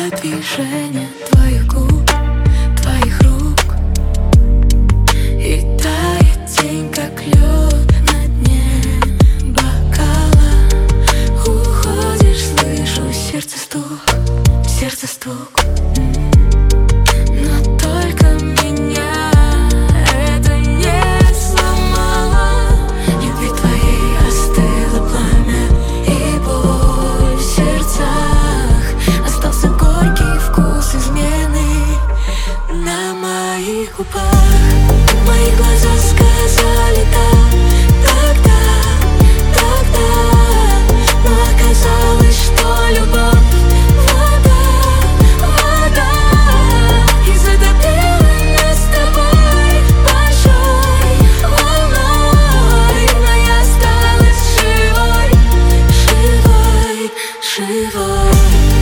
от движения твоих губ, твоих рук. И тает тень, как лед на дне бокала. Уходишь, слышу сердце стук, сердце стук. Но только меня это не сломало. Любви твоей остыло пламя, и боль в сердцах. Остался горький вкус измены на моих губах. Мои глаза сказали да, тогда, но оказалось, что любовь вода, и затопила нас с тобой большой волной. Но я осталась живой, живой, живой.